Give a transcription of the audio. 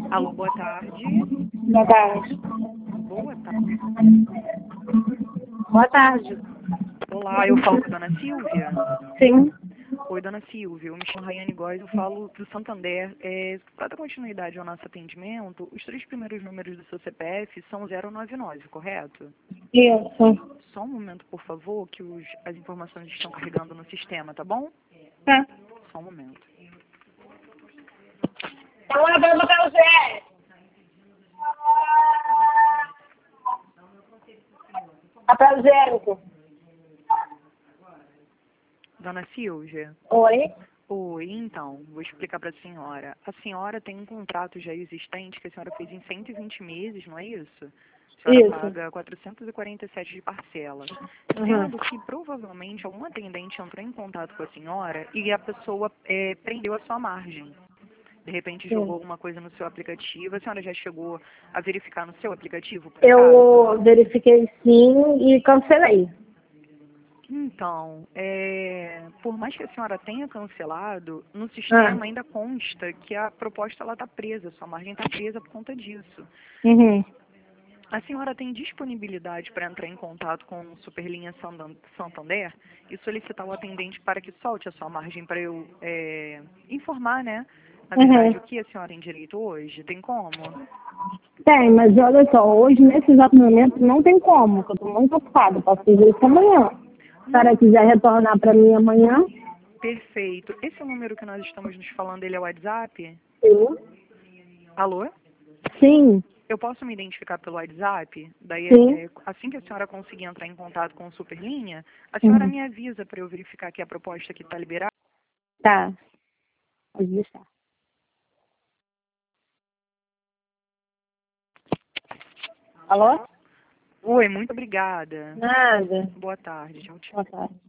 Alô, boa tarde. Boa tarde. Boa tarde. Boa tarde. Olá, eu falo com a dona Silvia. Sim. Oi, dona Silvia, eu me chamo Rayane Góes, eu falo do Santander. Para dar continuidade ao nosso atendimento, os 3 primeiros números do seu CPF são 099, correto? Isso. Só um momento, por favor, que as informações estão carregando no sistema, tá bom? Tá. Só um momento. Então lá vai botar o Zé. Papel higiênico. Dona Silvia? Oi. Oi, então, vou explicar para a senhora. A senhora tem um contrato já existente que a senhora fez em 120 meses, não é isso? A senhora Isso. paga 447 de parcela. Uhum. Sendo que provavelmente algum atendente entrou em contato com a senhora e a pessoa prendeu a sua margem. De repente jogou Sim. alguma coisa no seu aplicativo. A senhora já chegou a verificar no seu aplicativo, por acaso? Eu verifiquei sim e cancelei. Então, por mais que a senhora tenha cancelado, no sistema ainda consta que a proposta está presa, sua margem está presa por conta disso. Uhum. A senhora tem disponibilidade para entrar em contato com o Superlinha Santander e solicitar o atendente para que solte a sua margem para eu informar, né? Na verdade, o Uhum. que a senhora tem direito hoje? Tem como? Tem, mas olha só, hoje, nesse exato momento, não tem como, porque eu estou muito ocupada. Posso fazer isso amanhã. Se a senhora Não, quiser retornar para mim amanhã, perfeito. Esse é o número que nós estamos nos falando, ele é o WhatsApp? sim. Alô? Sim. Eu posso me identificar pelo WhatsApp? Daí, Sim. assim que a senhora conseguir entrar em contato com o Superlinha, a senhora Uhum. me avisa para eu verificar que a proposta aqui está liberada. Tá. Pode deixar. Alô? Oi, muito obrigada. Nada. Boa tarde. Tchau, tchau. Boa tarde.